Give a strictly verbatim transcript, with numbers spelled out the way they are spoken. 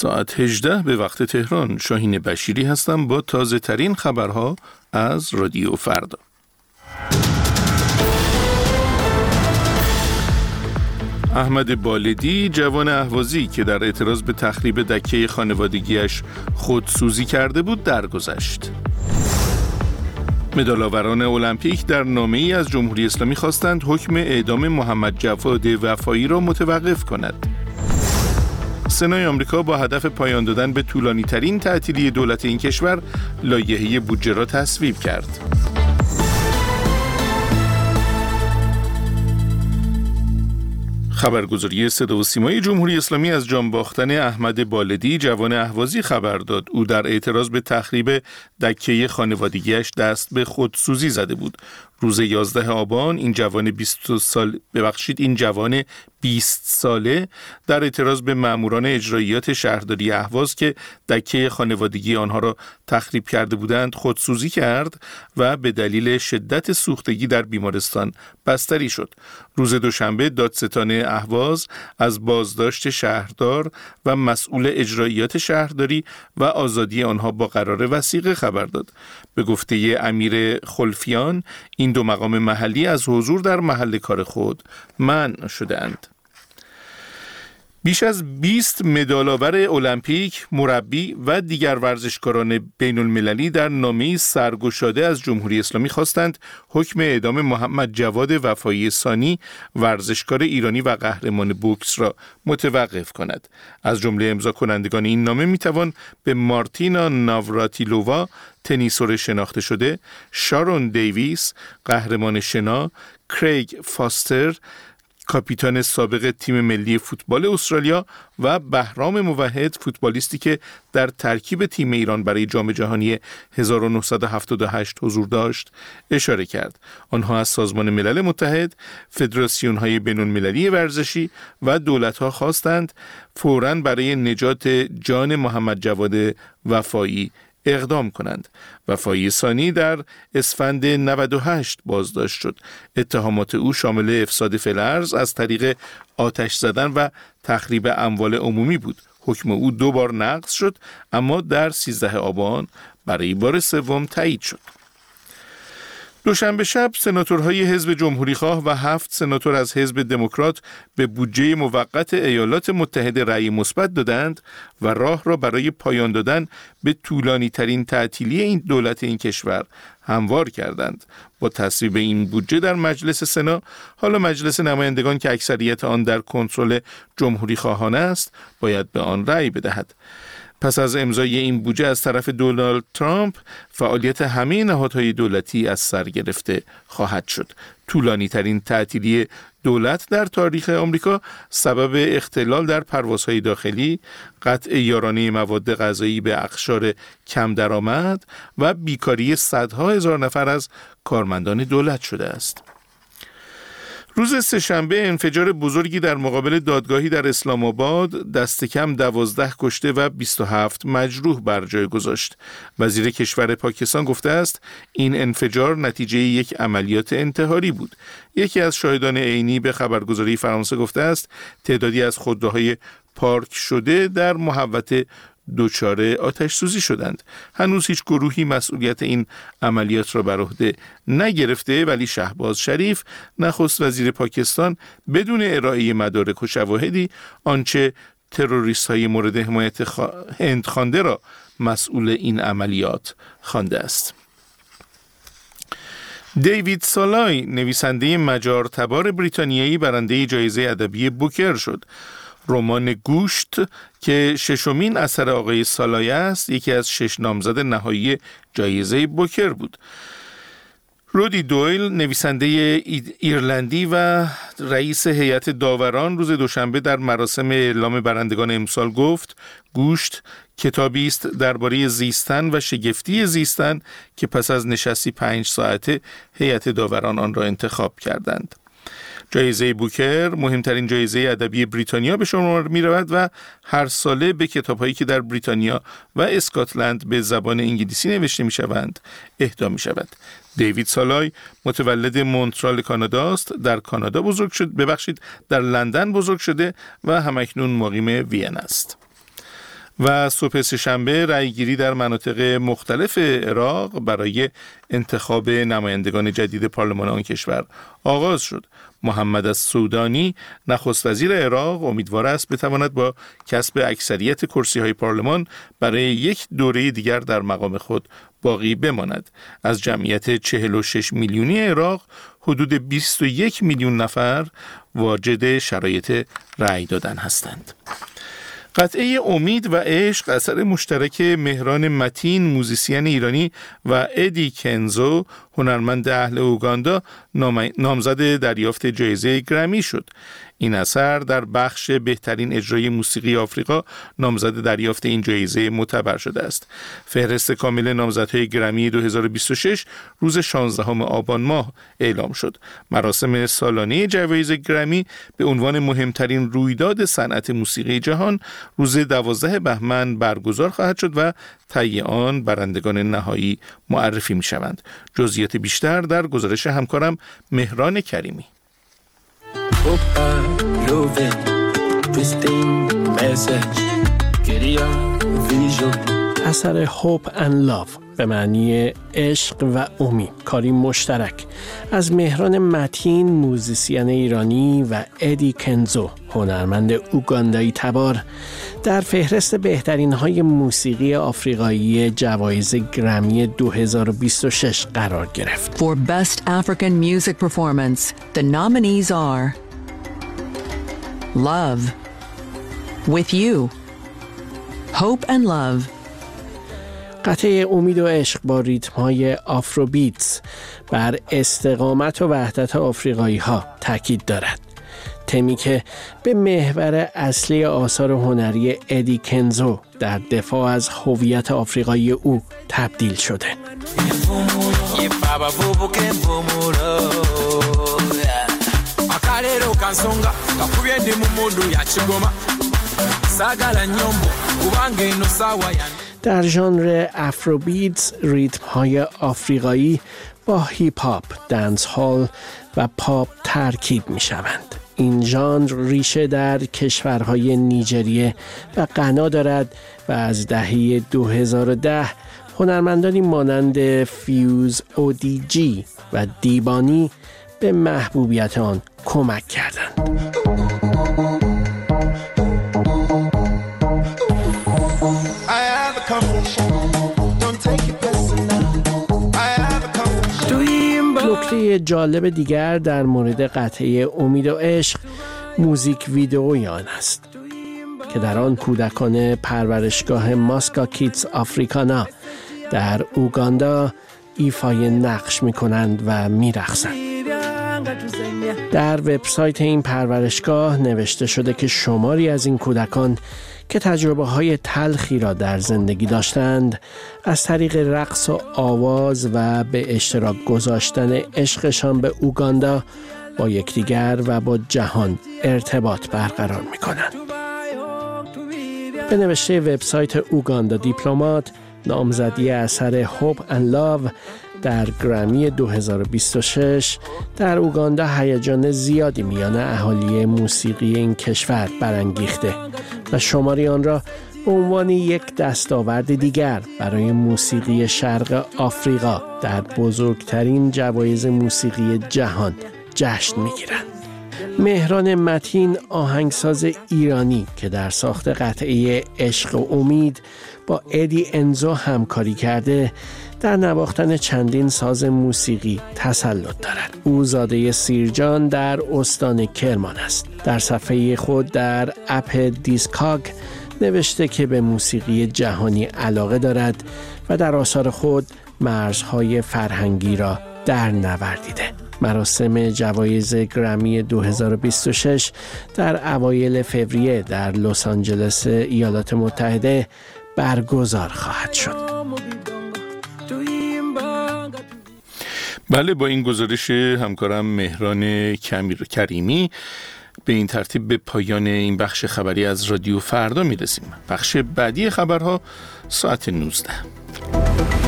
ساعت هجده به وقت تهران. شاهین بشیری هستم با تازه ترین خبرها از رادیو فردا. احمد بالدی، جوان اهوازی که در اعتراض به تخریب دکه خانوادگیش خودسوزی کرده بود، درگذشت. مدال‌آوران المپیک در نامه‌ای از جمهوری اسلامی خواستند حکم اعدام محمد جواد وفایی را متوقف کند. سنای آمریکا با هدف پایان دادن به طولانی‌ترین تعطیلی دولت این کشور، لایحه بودجه را تصویب کرد. خبرگزاری صدا و سیمای جمهوری اسلامی از جان باختن احمد بالدی، جوان اهوازی خبر داد. او در اعتراض به تخریب دکه خانوادگیش دست به خودسوزی زده بود. روز یازده آبان این جوان بیست سال ببخشید این جوان بیست ساله در اعتراض به ماموران اجراییات شهرداری اهواز که دکه خانوادگی آنها را تخریب کرده بودند خودسوزی کرد و به دلیل شدت سوختگی در بیمارستان بستری شد. روز دوشنبه دادستان اهواز از بازداشت شهردار و مسئول اجراییات شهرداری و آزادی آنها با قرار وثیقه خبر داد. به گفته امیر خلفیان، این دو مقام محلی از حضور در محل کار خود منع شدند. بیش از بیست مدال‌آور المپیک، مربی و دیگر ورزشکاران بین المللی در نامه‌ای سرگشاده از جمهوری اسلامی خواستند حکم اعدام محمد جواد وفایی ثانی، ورزشکار ایرانی و قهرمان بوکس را متوقف کند. از جمله امضا کنندگان این نامه میتوان به مارتینا ناوراتیلووا، تنیسور شناخته شده، شارون دیویس، قهرمان شنا، کریگ فاستر، کاپیتان سابق تیم ملی فوتبال استرالیا و بهرام موحد، فوتبالیستی که در ترکیب تیم ایران برای جام جهانی هزار و نهصد و هفتاد و هشت حضور داشت، اشاره کرد. آنها از سازمان ملل متحد، فدراسیون‌های بین‌المللی ورزشی و دولت‌ها خواستند فوراً برای نجات جان محمد جواد وفایی اقدام کنند. وفایی ثانی در اسفند نود و هشت بازداشت شد. اتهامات او شامل افساد فی‌الارض از طریق آتش زدن و تخریب اموال عمومی بود. حکم او دو بار نقض شد، اما در سیزده آبان برای بار سوم تایید شد. دوشنبه شب سناتورهای حزب جمهوریخواه و هفت سناتور از حزب دموکرات به بودجه موقت ایالات متحده رأی مثبت دادند و راه را برای پایان دادن به طولانی ترین تعطیلی این دولت این کشور هموار کردند. با تصویب این بودجه در مجلس سنا، حالا مجلس نمایندگان که اکثریت آن در کنترل جمهوریخواهان است، باید به آن رأی بدهد. پس از امضای این بودجه از طرف دونالد ترامپ، فعالیت همه نهادهای دولتی از سر گرفته خواهد شد. طولانی ترین تعطیلی دولت در تاریخ آمریکا سبب اختلال در پروازهای داخلی، قطع یارانه مواد غذایی به اقشار کم درآمد و بیکاری صدها هزار نفر از کارمندان دولت شده است. روز سه‌شنبه انفجار بزرگی در مقابل دادگاهی در اسلام آباد دست کم دوازده کشته و بیست و هفت مجروح بر جای گذاشت. وزیر کشور پاکستان گفته است این انفجار نتیجه یک عملیات انتحاری بود. یکی از شاهدان عینی به خبرگزاری فرانسه گفته است تعدادی از خودروهای پارک شده در محوطه دچار آتش سوزی شدند. هنوز هیچ گروهی مسئولیت این عملیات را بر عهده نگرفته، ولی شهباز شریف، نخست وزیر پاکستان، بدون ارائه مدارک و شواهدی آنچه تروریست‌های مورد حمایت خ... هند خوانده را مسئول این عملیات خوانده است. دیوید سالای، نویسنده مجار تبار بریتانیایی، برنده جایزه ادبی بوکر شد. رمان گوشت که ششمین اثر آقای سالای است، یکی از شش نامزد نهایی جایزه بوکر بود. رودی دویل، نویسنده ایرلندی و رئیس هیئت داوران، روز دوشنبه در مراسم اعلام برندگان امسال گفت گوشت کتابی است درباره زیستن و شگفتی زیستن که پس از نشستی پنج ساعته هیئت داوران آن را انتخاب کردند. جایزه بوکر مهمترین جایزه ادبی بریتانیا به شمار می رود و هر ساله به کتاب‌هایی که در بریتانیا و اسکاتلند به زبان انگلیسی نوشته می شوند اهدا می شود. دیوید سالای متولد مونترال کانادا است. در کانادا بزرگ شد، ببخشید در لندن بزرگ شده و همکنون مقیم وین است. و صبح سه‌شنبه رأیگیری در مناطق مختلف عراق برای انتخاب نمایندگان جدید پارلمان آن کشور آغاز شد. محمد السودانی نخست وزیر عراق امیدوار است بتواند با کسب اکثریت کرسی‌های پارلمان برای یک دوره دیگر در مقام خود باقی بماند. از جمعیت چهل و شش میلیونی عراق حدود بیست و یک میلیون نفر واجد شرایط رأی دادن هستند. قطعه امید و عشق اثر مشترک مهران متین موزیسین ایرانی و ادی کنزو هنرمند اهل اوگاندا نامزد دریافت جایزه گرمی شد. این اثر در بخش بهترین اجرای موسیقی آفریقا نامزد دریافت این جایزه معتبر شده است. فهرست کامل نامزدهای گرمی دو هزار و بیست و شش روز شانزدهم آبان ماه اعلام شد. مراسم سالانه جوایز گرمی به عنوان مهمترین رویداد صنعت موسیقی جهان روز دوازده بهمن برگزار خواهد شد و طی آن برندگان نهایی معرفی می شوند. جزئیات بیشتر در گزارش همکارم مهران کریمی. اثر Hope and Love به معنی عشق و امید، کاری مشترک از مهران متین موزیسین ایرانی و ادی کنزو هنرمند اوگاندایی تبار در فهرست بهترین های موسیقی آفریقایی جوایز گرمی دو هزار و بیست و شش قرار گرفت. For Best African Music Performance, the nominees are Love, With You, Hope and Love. قطعه امید و عشق با ریتم‌های آفروبیتس بر استقامت و وحدت آفریقایی ها تاکید دارد. تمی که به محور اصلی آثار هنری ادی کنزو در دفاع از هویت آفریقایی او تبدیل شده. در ژانر افروبیتس ریتم های آفریقایی با هیپ هاپ، دنس هال و پاپ ترکیب می شوند. این ژانر ریشه در کشورهای نیجریه و غنا دارد و از دهه دو هزار و ده هنرمندانی مانند فیوز اودی جی و دیبانی به محبوبیت آن کمک کردند. نکته جالب دیگر در مورد قطعه امید و عشق موزیک ویدئوی آن است که در آن کودکان پرورشگاه ماسکا کیدز آفریکانا در اوگاندا ایفای نقش می کنند و می رقصند. در وبسایت این پرورشگاه نوشته شده که شماری از این کودکان که تجربه های تلخی را در زندگی داشتند از طریق رقص و آواز و به اشتراک گذاشتن عشقشان به اوگاندا با یکدیگر و با جهان ارتباط برقرار می کنند. به نوشته وبسایت اوگاندا دیپلمات، نامزدی اثر Hope and Love در گرمی دو هزار و بیست و شش در اوگاندا هیجان زیادی میان اهالی موسیقی این کشور برانگیخته و شماری آن را به عنوان یک دستاورد دیگر برای موسیقی شرق آفریقا در بزرگترین جوایز موسیقی جهان جشن میگیرند. مهران متین آهنگساز ایرانی که در ساخت قطعه عشق و امید با ادی انزو همکاری کرده در نواختن چندین ساز موسیقی تسلط دارد. او زاده سیرجان در استان کرمان است. در صفحه خود در اپ دیسکاگ نوشته که به موسیقی جهانی علاقه دارد و در آثار خود مرزهای فرهنگی را در نوردیده. مراسم جوایز گرمی دو هزار و بیست و شش در اوایل فوریه در لس آنجلس ایالات متحده برگزار خواهد شد. بله، با این گزارش همکارم مهران کریمی به این ترتیب به پایان این بخش خبری از رادیو فردا میرسیم. بخش بعدی خبرها ساعت نوزده.